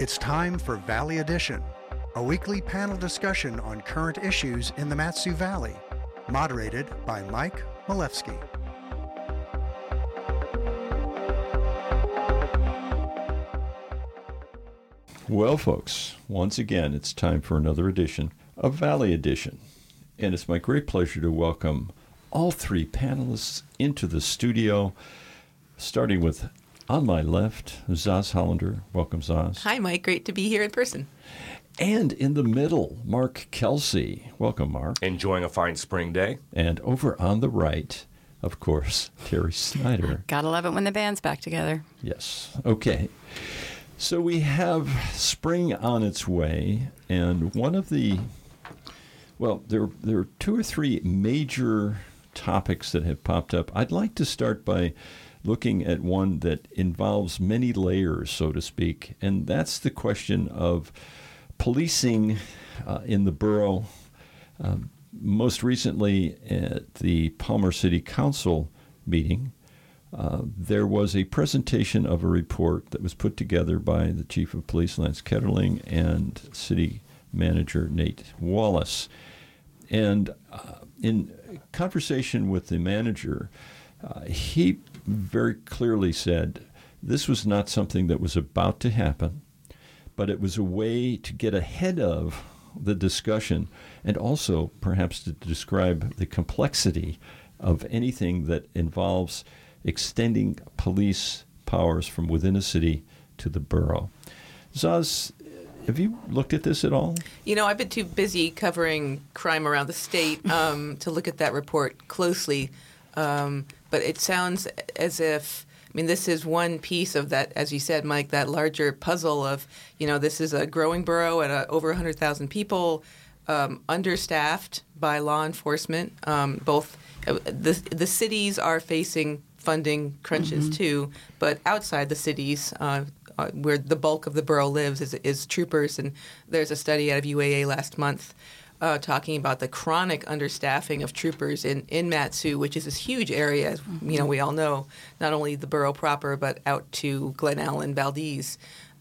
It's time for Valley Edition, a weekly panel discussion on current issues in the Mat-Su Valley, moderated by Mike Malefsky. Well, folks, once again, it's time for another edition of Valley Edition. And it's my great pleasure to welcome all three panelists into the studio, starting with, on my left, Zaz Hollander. Welcome, Zaz. Hi, Mike. Great to be here in person. And in the middle, Mark Kelsey. Welcome, Mark. Enjoying a fine spring day. And over on the right, of course, Terry Snyder. Gotta love it when the band's back together. Yes. Okay. So we have spring on its way, and one of the, well, there are two or three major topics that have popped up. I'd like to start by looking at one that involves many layers, so to speak, and that's the question of policing in the borough. Most recently at the Palmer City Council meeting, there was a presentation of a report that was put together by the Chief of Police, Lance Ketterling, and City Manager Nate Wallace. And in conversation with the manager, he very clearly said this was not something that was about to happen, but it was a way to get ahead of the discussion and also perhaps to describe the complexity of anything that involves extending police powers from within a city to the borough. Zaz, have you looked at this at all? You know, I've been too busy covering crime around the state to look at that report closely. But it sounds as if, I mean, this is one piece of that, as you said, Mike, that larger puzzle of, you know, this is a growing borough at over 100,000 people, understaffed by law enforcement. Both the cities are facing funding crunches too, but outside the cities, where the bulk of the borough lives, is troopers. And there's a study out of UAA last month talking about the chronic understaffing of troopers in Mat-Su, which is this huge area, as you know, we all know, not only the borough proper, but out to Glen Allen, Valdez.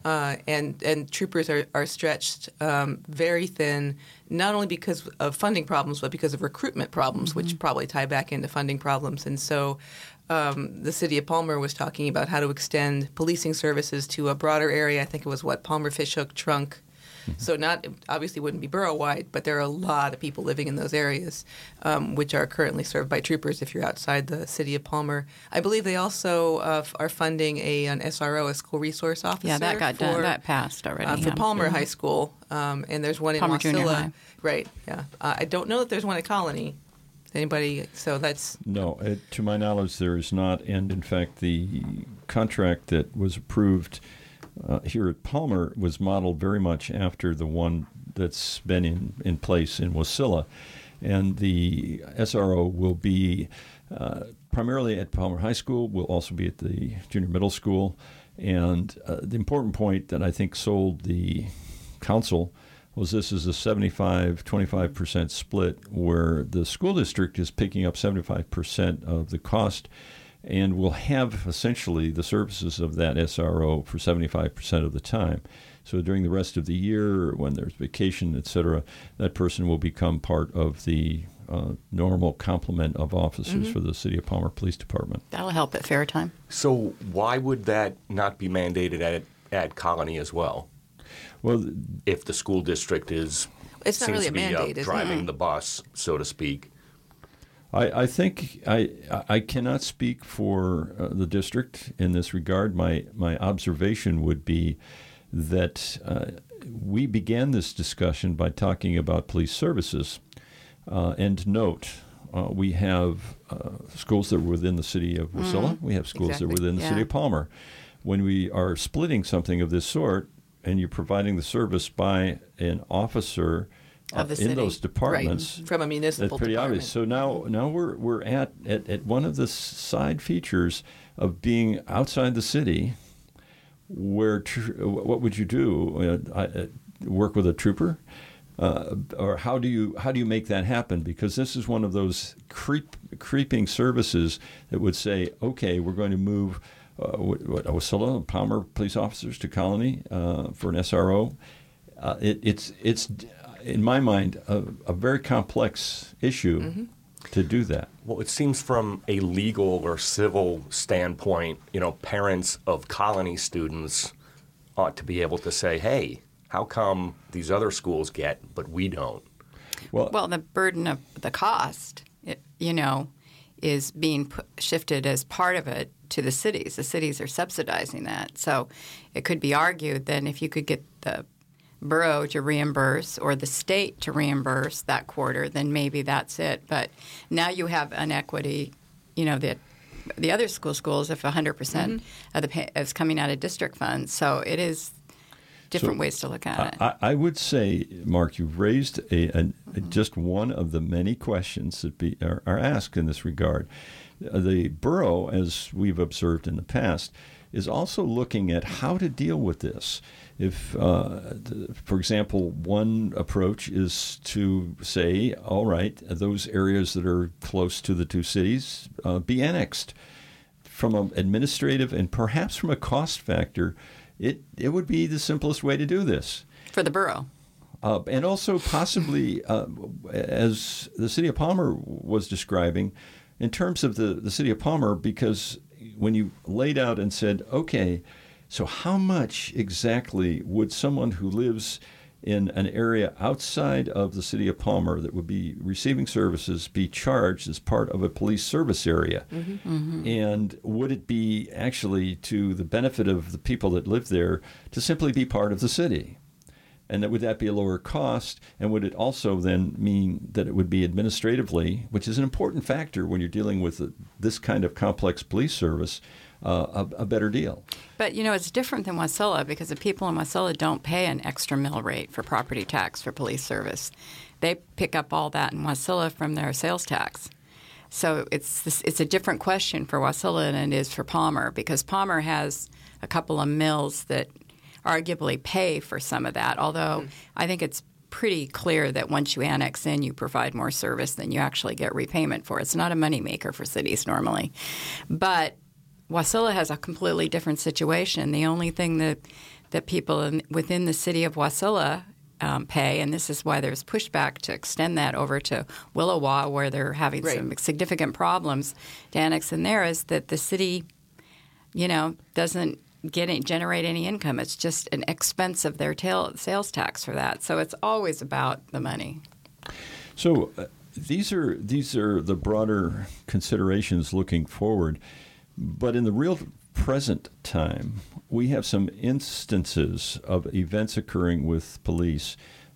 And troopers are stretched very thin, not only because of funding problems, but because of recruitment problems, which probably tie back into funding problems. And so the city of Palmer was talking about how to extend policing services to a broader area. I think it was, Palmer, Fishhook, Trunk. So not obviously wouldn't be borough-wide, but there are a lot of people living in those areas, which are currently served by troopers if you're outside the city of Palmer. I believe they also are funding an SRO, a school resource officer. Yeah, that got done. That passed already. For Palmer High School, and there's one in Palmer Wasilla. Junior High. Right, yeah. I don't know that there's one at Colony. Anybody? So that's... No, to my knowledge, there is not. And in fact, the contract that was approved here at Palmer was modeled very much after the one that's been in place in Wasilla. And the SRO will be primarily at Palmer High School, will also be at the junior middle school. And the important point that I think sold the council was this is a 75-25% split where the school district is picking up 75% of the cost and will have essentially the services of that SRO for 75% of the time. So during the rest of the year, when there's vacation, et cetera, that person will become part of the normal complement of officers for the City of Palmer Police Department. That'll help at fair time. So why would that not be mandated at Colony as well? Well, if the school district it's not really a mandate, is it? Driving the bus, so to speak. I think I cannot speak for the district in this regard. My observation would be that we began this discussion by talking about police services. And note, we have schools that are within the city of Wasilla. We have schools that are within the city of Palmer. When we are splitting something of this sort, and you're providing the service by an officer of the in city. those departments, right. From a municipal that's pretty department. obvious. So now we're at one of the side features of being outside the city, where what would you do? Work with a trooper, or how do you make that happen? Because this is one of those creeping services that would say, okay, we're going to move Wasilla, Palmer police officers to Colony for an SRO. It's in my mind a very complex issue to do that. Well, it seems from a legal or civil standpoint, parents of Colony students ought to be able to say, hey, how come these other schools get, but we don't? Well, the burden of the cost, is being shifted as part of it to the cities. The cities are subsidizing that. So it could be argued that if you could get the borough to reimburse or the state to reimburse that quarter, then maybe that's it. But now you have inequity, that the other schools, if 100% of the pay is coming out of district funds. So it is different ways to look at it. I would say, Mark, you've raised just one of the many questions that are asked in this regard. The borough, as we've observed in the past, is also looking at how to deal with this. If, for example, one approach is to say, all right, those areas that are close to the two cities be annexed. From an administrative and perhaps from a cost factor, it would be the simplest way to do this. For the borough. And also possibly, as the city of Palmer was describing, in terms of the city of Palmer, because when you laid out and said, okay, so how much exactly would someone who lives in an area outside of the city of Palmer that would be receiving services be charged as part of a police service area? And would it be actually to the benefit of the people that live there to simply be part of the city? And would that be a lower cost? And would it also then mean that it would be administratively, which is an important factor when you're dealing with this kind of complex police service, a better deal? But, it's different than Wasilla because the people in Wasilla don't pay an extra mill rate for property tax for police service. They pick up all that in Wasilla from their sales tax. So it's a different question for Wasilla than it is for Palmer because Palmer has a couple of mills that arguably pay for some of that, although I think it's pretty clear that once you annex in, you provide more service than you actually get repayment for. It's not a moneymaker for cities normally. But Wasilla has a completely different situation. The only thing that people within the city of Wasilla pay, and this is why there's pushback to extend that over to Willowa, where they're having some significant problems to annex in there, is that the city, doesn't generate any income. It's just an expense of their sales tax for that. So it's always about the money. So these are the broader considerations looking forward. But in the real present time, we have some instances of events occurring with police.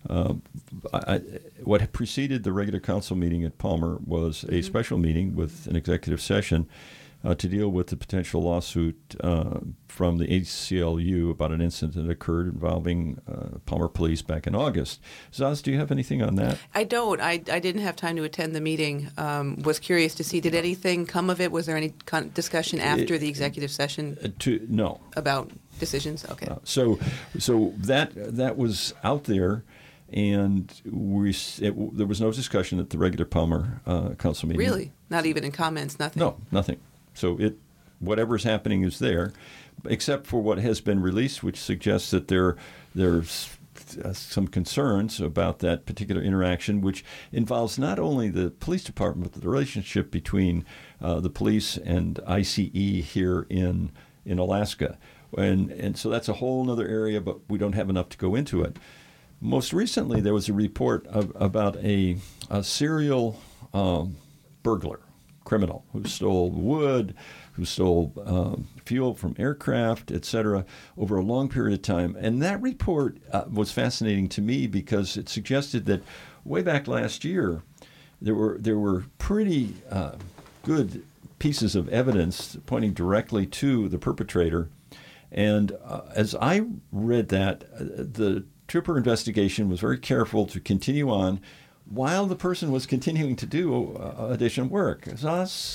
What preceded the regular council meeting at Palmer was a special meeting with an executive session to deal with the potential lawsuit from the ACLU about an incident that occurred involving Palmer police back in August. Zaz, do you have anything on that? I don't. I didn't have time to attend the meeting. Was curious to see, did anything come of it? Was there any discussion after the executive session? No. About decisions? Okay. So that was out there. And there was no discussion at the regular Palmer council meeting. Really? Not even in comments? Nothing? No, nothing. So whatever's happening is there, except for what has been released, which suggests that there's some concerns about that particular interaction, which involves not only the police department, but the relationship between the police and ICE here in Alaska. And so that's a whole other area, but we don't have enough to go into it. Most recently, there was a report about a serial burglar, criminal, who stole wood, who stole fuel from aircraft, etc., over a long period of time. And that report was fascinating to me because it suggested that way back last year, there were pretty good pieces of evidence pointing directly to the perpetrator. And as I read that, the trooper investigation was very careful to continue on while the person was continuing to do additional work. It's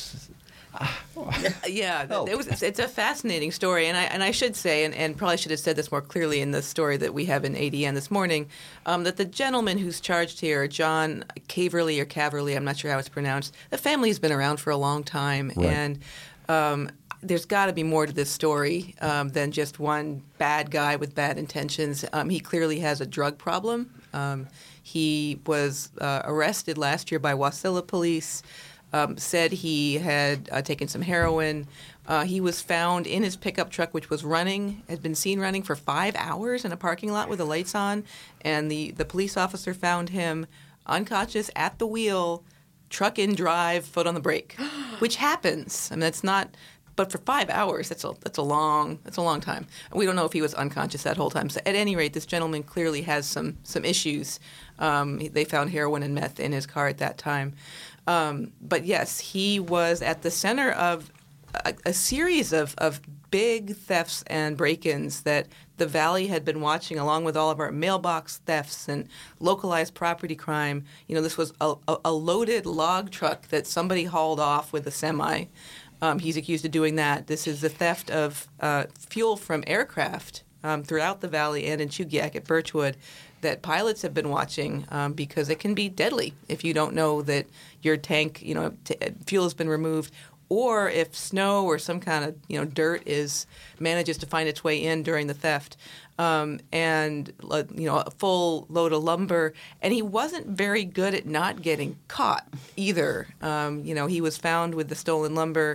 a fascinating story, and I should say, and probably should have said this more clearly in the story that we have in ADN this morning, that the gentleman who's charged here, John Caverly or Caverly, I'm not sure how it's pronounced, the family's been around for a long time, right. and there's got to be more to this story than just one bad guy with bad intentions. He clearly has a drug problem. He was arrested last year by Wasilla police, said he had taken some heroin. He was found in his pickup truck, which was running, had been seen running for 5 hours in a parking lot with the lights on, and the police officer found him unconscious at the wheel, truck in drive, foot on the brake, which happens. I mean, that's not... But for 5 hours, that's a long time. We don't know if he was unconscious that whole time. So at any rate, this gentleman clearly has some issues. They found heroin and meth in his car at that time. But yes, he was at the center of a series of big thefts and break-ins that the Valley had been watching, along with all of our mailbox thefts and localized property crime. You know, this was a loaded log truck that somebody hauled off with a semi. He's accused of doing that. This is the theft of fuel from aircraft throughout the Valley and in Chugiak at Birchwood that pilots have been watching because it can be deadly if you don't know that your tank, fuel has been removed, or if snow or some kind of dirt manages to find its way in during the theft. And a full load of lumber, and he wasn't very good at not getting caught either. He was found with the stolen lumber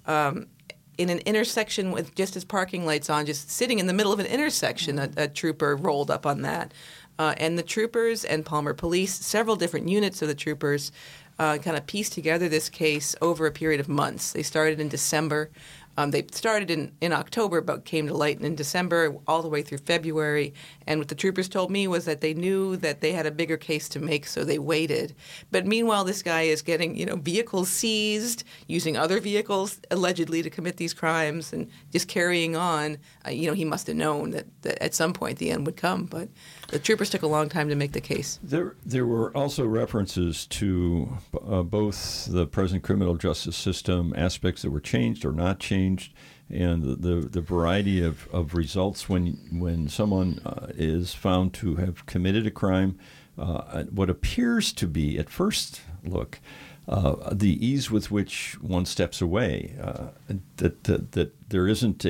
in an intersection with just his parking lights on, just sitting in the middle of an intersection. A trooper rolled up on that, and the troopers and Palmer Police, several different units of the troopers, kind of pieced together this case over a period of months. They started in December. They started in October, but came to light in December all the way through February. And what the troopers told me was that they knew that they had a bigger case to make, so they waited. But meanwhile, this guy is getting, vehicles seized, using other vehicles allegedly to commit these crimes, and just carrying on. He must have known that at some point the end would come. But the troopers took a long time to make the case. There were also references to both the present criminal justice system, aspects that were changed or not changed, and the variety of results when someone is found to have committed a crime. What appears to be, at first look, the ease with which one steps away, that there isn't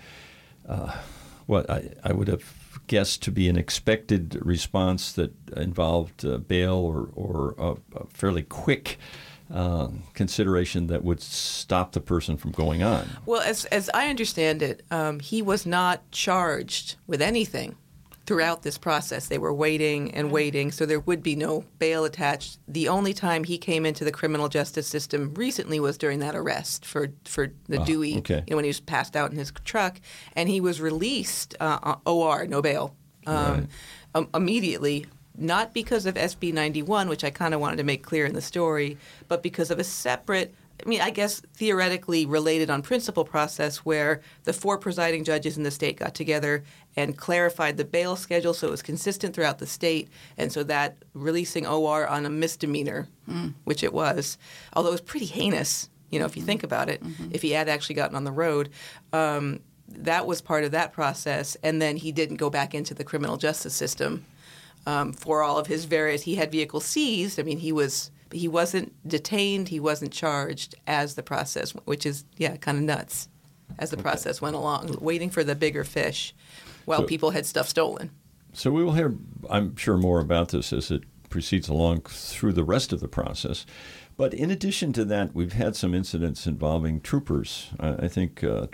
what I would have guessed to be an expected response that involved bail or a fairly quick consideration that would stop the person from going on. Well, as I understand it, he was not charged with anything throughout this process. They were waiting and waiting, so there would be no bail attached. The only time he came into the criminal justice system recently was during that arrest for the Dewey, when he was passed out in his truck, and he was released OR, no bail, immediately. Not because of SB 91, which I kind of wanted to make clear in the story, but because of a separate, I guess theoretically related on principle process where the 4 presiding judges in the state got together and clarified the bail schedule so it was consistent throughout the state, and so that releasing OR on a misdemeanor, which it was, although it was pretty heinous, if you think about it, if he had actually gotten on the road, that was part of that process, and then he didn't go back into the criminal justice system. For all of his he had vehicles seized. He wasn't detained. He wasn't charged as the process, which is, kind of nuts, as the process went along, waiting for the bigger fish while people had stuff stolen. So we will hear, I'm sure, more about this as it proceeds along through the rest of the process. But in addition to that, we've had some incidents involving troopers. I think there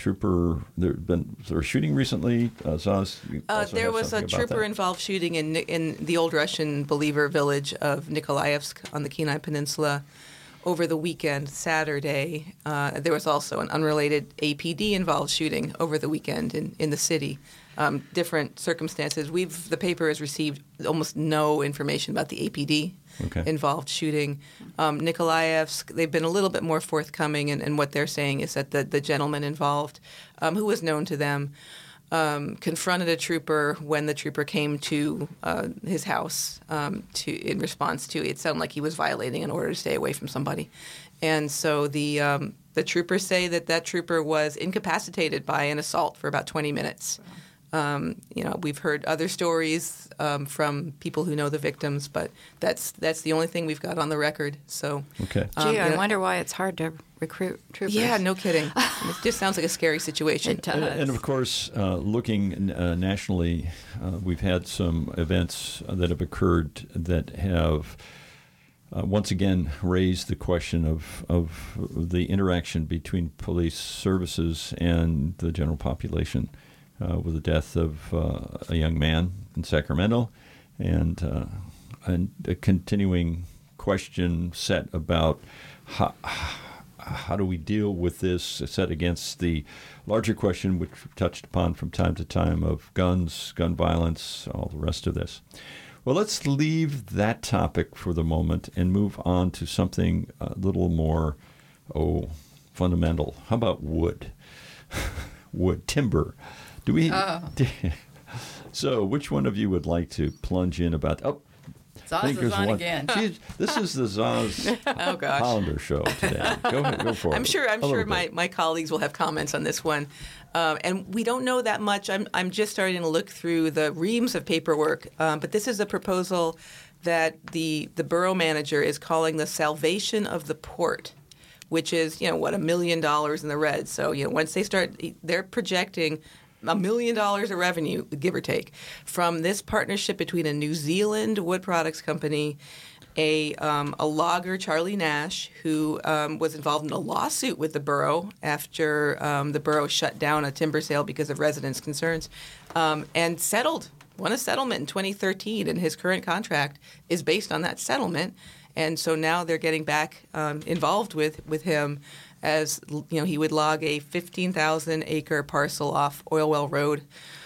was shooting recently. Zaz, there was a trooper-involved shooting in the old Russian Believer village of Nikolaevsk on the Kenai Peninsula over the weekend, Saturday. There was also an unrelated APD-involved shooting over the weekend in the city. Different circumstances. The paper has received almost no information about the APD involved shooting. Nikolaevsk, they've been a little bit more forthcoming, and what they're saying is that the gentleman involved, who was known to them, confronted a trooper when the trooper came to his house in response to it sounded like he was violating an order to stay away from somebody. And so the troopers say that trooper was incapacitated by an assault for about 20 minutes. We've heard other stories from people who know the victims, but that's the only thing we've got on the record. So, okay. Gee, I wonder why it's hard to recruit troopers. Yeah, no kidding. It just sounds like a scary situation. It does. And of course, looking nationally, we've had some events that have occurred that have once again raised the question of the interaction between police services and the general population, with the death of a young man in Sacramento, and a continuing question set about how do we deal with this, set against the larger question, which we've touched upon from time to time, of guns, gun violence, all the rest of this. Well, let's leave that topic for the moment and move on to something a little more, fundamental. How about wood? Wood, timber. Do we? So, which one of you would like to plunge in about? Zaz is on again. This is the Zaz Oh gosh. Hollander show today. Go ahead, go for it. I'm sure my colleagues will have comments on this one. And we don't know that much. I'm just starting to look through the reams of paperwork. But this is a proposal that the borough manager is calling the salvation of the port, which is, $1 million in the red. So, once they start, they're projecting $1 million of revenue, give or take, from this partnership between a New Zealand wood products company, a logger, Charlie Nash, who was involved in a lawsuit with the borough after the borough shut down a timber sale because of residents' concerns, and won a settlement in 2013, and his current contract is based on that settlement. And so now they're getting back involved with him, as he would log a 15,000-acre parcel off Oil Well Road,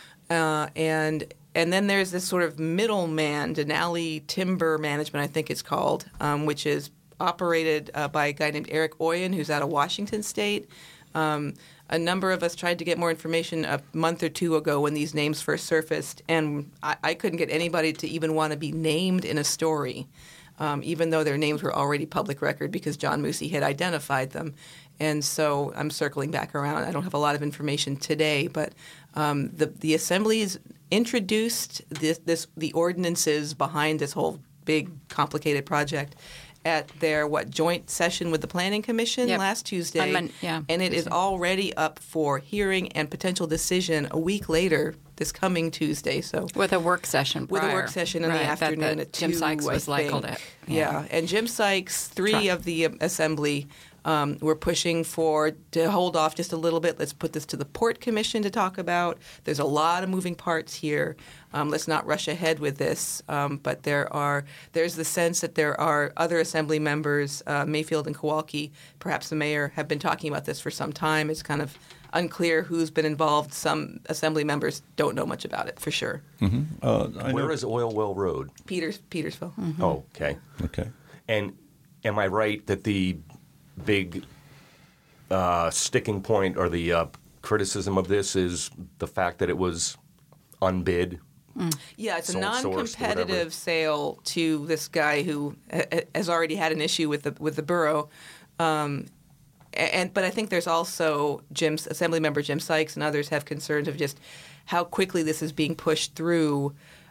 and then there's this sort of middleman, Denali Timber Management, I think it's called, which is operated by a guy named Eric Oyen, who's out of Washington State. A number of us tried to get more information a month or two ago when these names first surfaced, and I couldn't get anybody to even want to be named in a story, even though their names were already public record because John Moosey had identified them. And so I'm circling back around. I don't have a lot of information today, but the assemblies introduced the ordinances behind this whole big, complicated project at their joint session with the Planning Commission last Tuesday, and it is already up for hearing and potential decision a week later, this coming Tuesday. So with a work session prior. With a work session in the afternoon at 2, Jim Sykes was labeled it. Yeah, and Jim Sykes, 3 of the assembly were pushing to hold off just a little bit. Let's put this to the Port Commission to talk about. There's a lot of moving parts here. Let's not rush ahead with this. But there's the sense that there are other assembly members, Mayfield and Kowalski, perhaps the mayor, have been talking about this for some time. It's kind of unclear who's been involved. Some assembly members don't know much about it for sure. Mm-hmm. Where is Oil Well Road? Petersville. Mm-hmm. Oh, okay. Okay. And am I right that the big sticking point or the criticism of this is the fact that it was unbid? Yeah, it's a Sole sourced, non-competitive whatever. sale to this guy who has already had an issue with the borough. But I think there's also Assembly Member Jim Sykes and others have concerns of just how quickly this is being pushed through.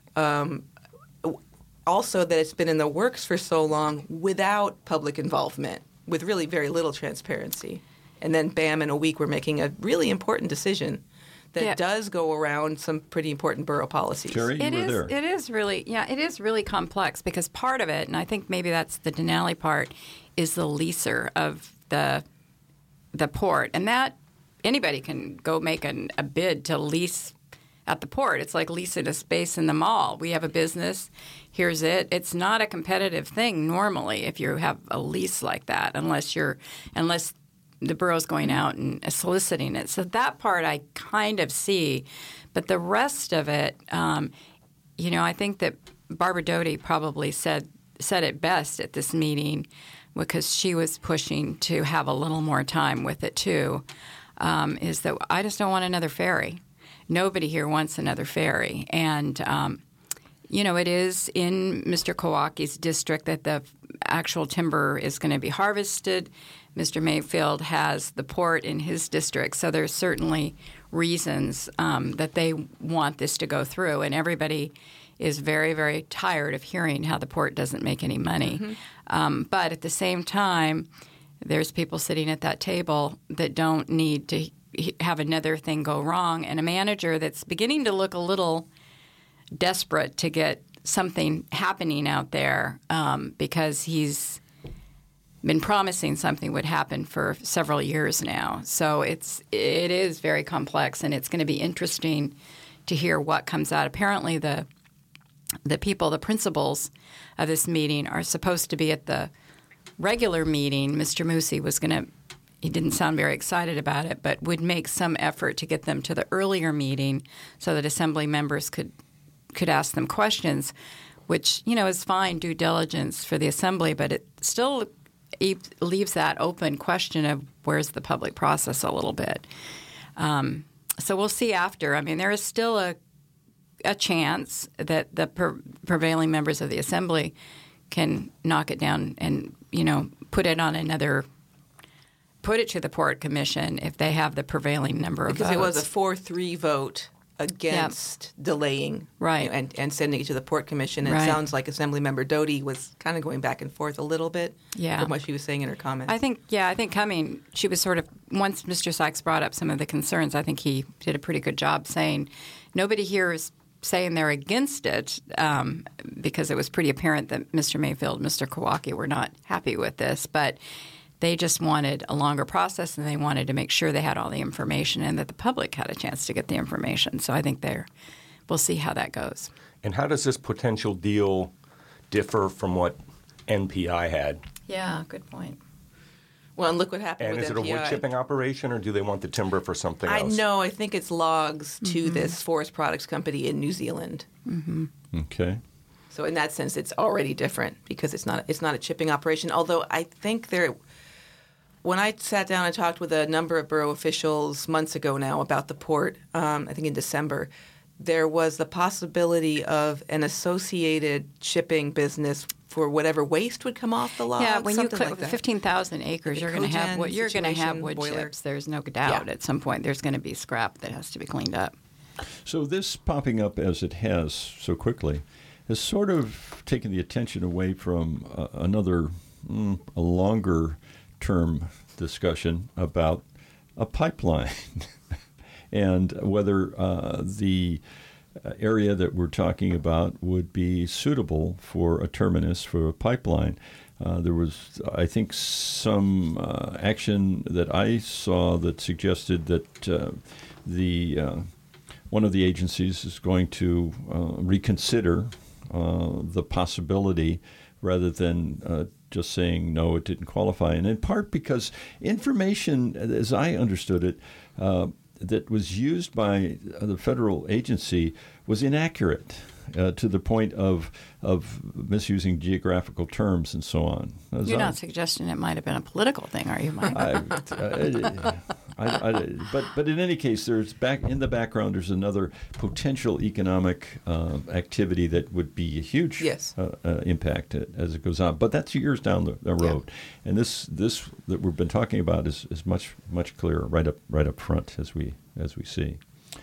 Also, that it's been in the works for so long without public involvement, with really very little transparency. And then, bam, in a week, we're making a really important decision that does go around some pretty important borough policies. Jerry, you were there. It is really complex because part of it, and I think maybe that's the Denali part, is the leaser of the port. And that anybody can go make a bid to lease at the port. It's like leasing a space in the mall. We have a business. Here's it. It's not a competitive thing normally if you have a lease like that, unless the borough's going out and soliciting it. So that part I kind of see. But the rest of it, I think that Barbara Doty probably said it best at this meeting because she was pushing to have a little more time with it too, is that I just don't want another ferry. Nobody here wants another ferry. And, it is in Mr. Kowalski's district that the actual timber is going to be harvested. Mr. Mayfield has the port in his district, so there's certainly reasons that they want this to go through, and everybody is very, very tired of hearing how the port doesn't make any money. But at the same time, there's people sitting at that table that don't need to have another thing go wrong, and a manager that's beginning to look a little desperate to get something happening out there because he's been promising something would happen for several years now. So it is very complex, and it's going to be interesting to hear what comes out. Apparently, the principals of this meeting are supposed to be at the regular meeting. Mr. Moosey he didn't sound very excited about it, but would make some effort to get them to the earlier meeting so that assembly members could ask them questions, which, is fine due diligence for the assembly, but it still leaves that open question of where's the public process a little bit. So we'll see after. I mean, there is still a chance that the prevailing members of the assembly can knock it down and, put it to the Port Commission if they have the prevailing number of votes. Because it was a 4-3 vote against delaying and sending it to the Port Commission. And it sounds like Assemblymember Doty was kind of going back and forth a little bit from what she was saying in her comments. I think coming, she was sort of, once Mr. Sykes brought up some of the concerns, I think he did a pretty good job saying nobody here is saying they're against it because it was pretty apparent that Mr. Mayfield and Mr. Kowalski were not happy with this, but they just wanted a longer process, and they wanted to make sure they had all the information and that the public had a chance to get the information. So I think we'll see how that goes. And how does this potential deal differ from what NPI had? Yeah, good point. Well, and look what happened and with NPI. And is it a wood chipping operation, or do they want the timber for something else? I think it's logs to this forest products company in New Zealand. Mm-hmm. Okay. So in that sense, it's already different because it's not a chipping operation. Although I think when I sat down and talked with a number of borough officials months ago now about the port, I think in December, there was the possibility of an associated shipping business for whatever waste would come off the logs. Yeah, when you like 15,000 acres, you're going to have wood boiler. chips. There's no doubt. At some point, there's going to be scrap that has to be cleaned up. So this popping up as it has so quickly has sort of taken the attention away from a longer term discussion about a pipeline and whether the area that we're talking about would be suitable for a terminus for a pipeline. There was, I think, some action that I saw that suggested that one of the agencies is going to reconsider the possibility rather than just saying, no, it didn't qualify. And in part because information, as I understood it, that was used by the federal agency was inaccurate to the point of misusing geographical terms and so on. You're not suggesting it might have been a political thing, are you, Mike? But in any case, there's in the background. There's another potential economic activity that would be a huge impact as it goes on. But that's years down the road, and this that we've been talking about is much clearer right up front as we see.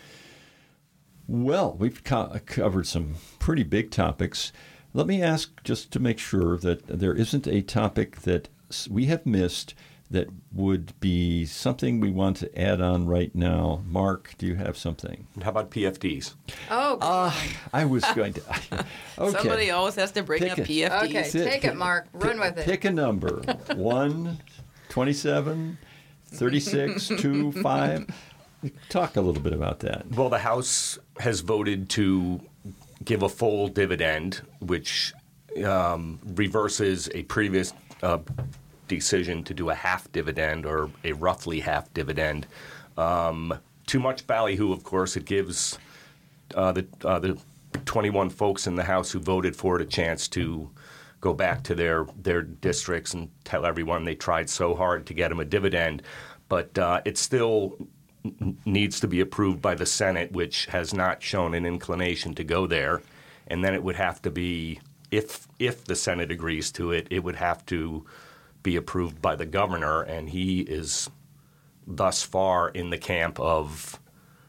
Well, we've covered some pretty big topics. Let me ask, just to make sure that there isn't a topic that we have missed that would be something we want to add on right now. Mark, do you have something? How about PFDs? Oh, I was going to. Okay. Somebody always has to bring up PFDs. Okay, take it, Mark. Run with it. Pick a number. 1, 27, 36, 2, 5. Talk a little bit about that. Well, the House has voted to give a full dividend, which reverses a previous decision to do a half dividend or a roughly half dividend. Too much ballyhoo, of course. It gives the 21 folks in the House who voted for it a chance to go back to their districts and tell everyone they tried so hard to get them a dividend. But it still needs to be approved by the Senate, which has not shown an inclination to go there. And then it would have to be, if the Senate agrees to it, it would have to be approved by the governor, and he is thus far in the camp of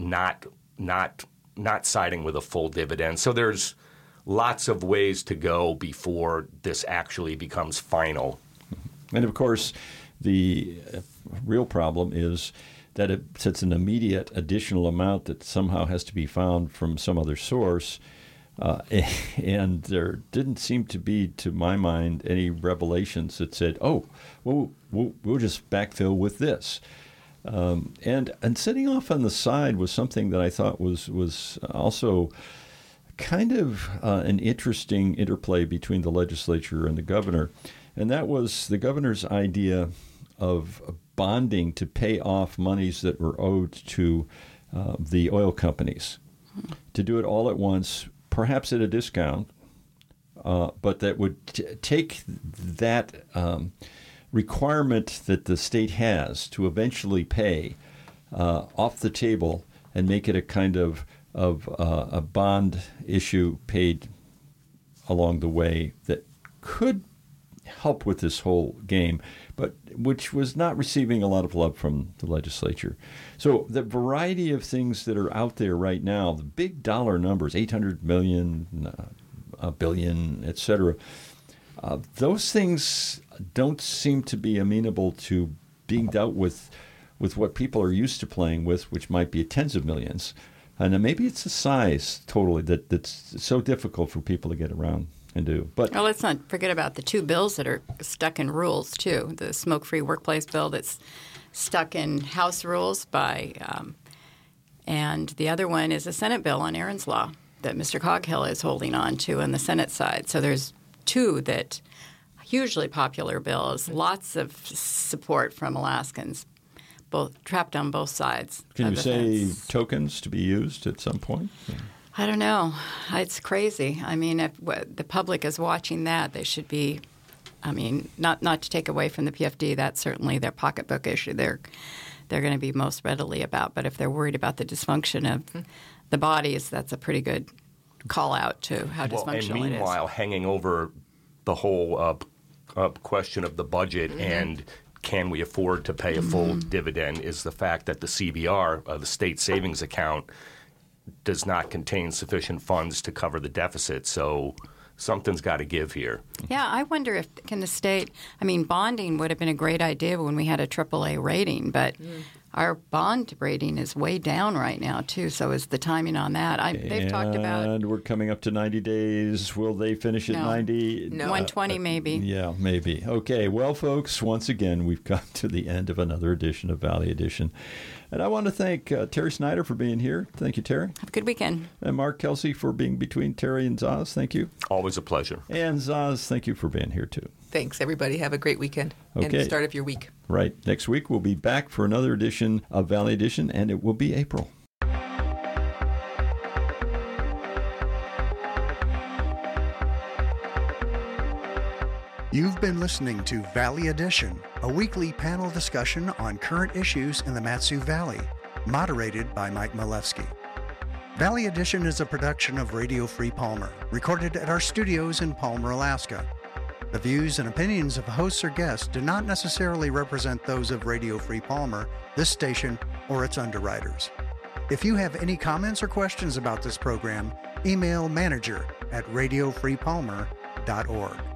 not siding with a full dividend. So there's lots of ways to go before this actually becomes final. And of course, the real problem is that it's an immediate additional amount that somehow has to be found from some other source. And there didn't seem to be, to my mind, any revelations that said, "Oh, we'll just backfill with this." And sitting off on the side was something that I thought was also kind of an interesting interplay between the legislature and the governor, and that was the governor's idea of bonding to pay off monies that were owed to the oil companies, to do it all at once, perhaps at a discount, but that would take that requirement that the state has to eventually pay off the table and make it a kind of a bond issue paid along the way that could help with this whole game, but which was not receiving a lot of love from the legislature. So the variety of things that are out there right now, the big dollar numbers, 800 million, a billion, et cetera, those things don't seem to be amenable to being dealt with what people are used to playing with, which might be tens of millions. And maybe it's the size totally that's so difficult for people to get around and do. But well, let's not forget about the two bills that are stuck in rules, too. The smoke-free workplace bill that's stuck in House rules and the other one is a Senate bill on Aaron's Law that Mr. Coghill is holding on to on the Senate side. So there's two that hugely popular bills, lots of support from Alaskans, both trapped on both sides. Can you say tokens to be used at some point? Yeah. I don't know. It's crazy. I mean, if the public is watching that, they should be, I mean, not to take away from the PFD, that's certainly their pocketbook issue they're going to be most readily about. But if they're worried about the dysfunction of the bodies, that's a pretty good call out to how dysfunctional it is. And meanwhile, hanging over the whole question of the budget and can we afford to pay a full dividend is the fact that the CBR, the state savings account, does not contain sufficient funds to cover the deficit. So something's got to give here. Yeah, I wonder if can the state – I mean, bonding would have been a great idea when we had a AAA rating, but our bond rating is way down right now, too. So is the timing on that. They've talked about – And we're coming up to 90 days. Will they finish at 90? No. 120 maybe. Yeah, maybe. Okay. Well, folks, once again, we've come to the end of another edition of Valley Edition. And I want to thank Terry Snyder for being here. Thank you, Terry. Have a good weekend. And Mark Kelsey for being between Terry and Zaz. Thank you. Always a pleasure. And Zaz, thank you for being here, too. Thanks, everybody. Have a great weekend and start of your week. Right. Next week, we'll be back for another edition of Valley Edition, and it will be April. You've been listening to Valley Edition, a weekly panel discussion on current issues in the Mat-Su Valley, moderated by Mike Milewski. Valley Edition is a production of Radio Free Palmer, recorded at our studios in Palmer, Alaska. The views and opinions of hosts or guests do not necessarily represent those of Radio Free Palmer, this station, or its underwriters. If you have any comments or questions about this program, email manager@radiofreepalmer.org.